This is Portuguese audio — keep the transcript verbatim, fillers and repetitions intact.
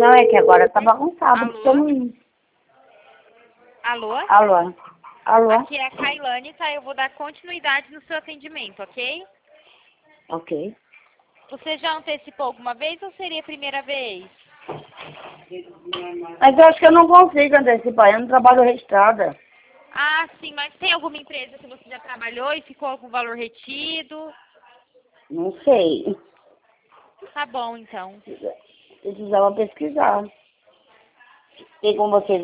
Não, é que agora tá bagunçado, Alô? porque eu não... Alô? Alô? Alô? Aqui é a Kailane, tá? Eu vou dar continuidade no seu atendimento, ok? Ok. Você já antecipou alguma vez ou seria a primeira vez? Mas eu acho que eu não consigo antecipar, eu não trabalho registrada. Ah, sim, mas tem alguma empresa que você já trabalhou e ficou algum valor retido? Não sei. Tá bom, então. Precisava pesquisar. Tem com você